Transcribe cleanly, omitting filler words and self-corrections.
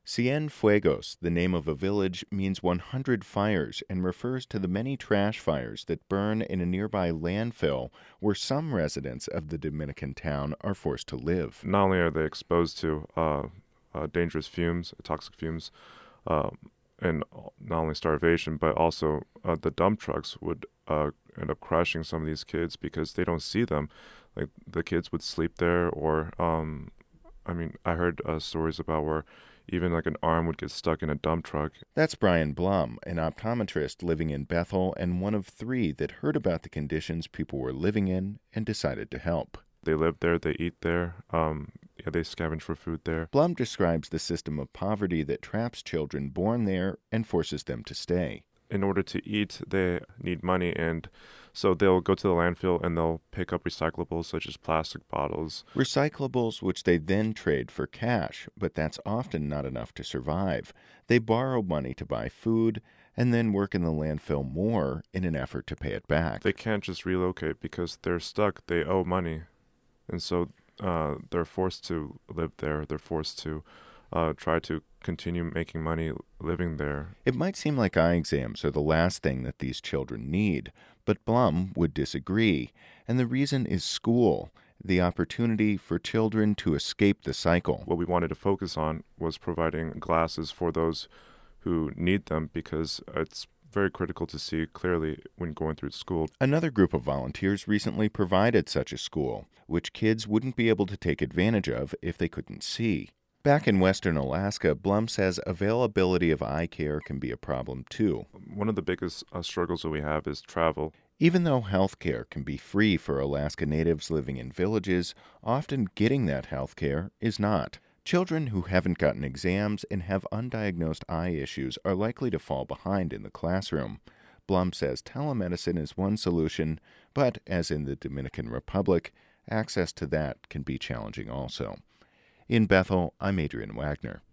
Cienfuegos, the name of a village, means 100 fires and refers to the many trash fires that burn in a nearby landfill where some residents of the Dominican town are forced to live. Not only are they exposed to dangerous fumes, toxic fumes, um, and not only starvation, but also the dump trucks would end up crushing some of these kids because they don't see them. Like the kids would sleep there, or I heard stories about where even like an arm would get stuck in a dump truck. That's Brian Blum, an optometrist living in Bethel and one of 3 that heard about the conditions people were living in and decided to help. They live there, they eat there, they scavenge for food there. Blum describes the system of poverty that traps children born there and forces them to stay. In order to eat, they need money, and so they'll go to the landfill and they'll pick up recyclables such as plastic bottles. Recyclables which they then trade for cash, but that's often not enough to survive. They borrow money to buy food and then work in the landfill more in an effort to pay it back. They can't just relocate because they're stuck, they owe money. And so they're forced to live there, they're forced to try to continue making money living there. It might seem like eye exams are the last thing that these children need, but Blum would disagree, and the reason is school, the opportunity for children to escape the cycle. What we wanted to focus on was providing glasses for those who need them because it's very critical to see clearly when going through school. Another group of volunteers recently provided such a school, which kids wouldn't be able to take advantage of if they couldn't see. Back in western Alaska, Blum says availability of eye care can be a problem too. One of the biggest struggles that we have is travel. Even though health care can be free for Alaska Natives living in villages, often getting that health care is not. Children who haven't gotten exams and have undiagnosed eye issues are likely to fall behind in the classroom. Blum says telemedicine is one solution, but as in the Dominican Republic, access to that can be challenging also. In Bethel, I'm Adrian Wagner.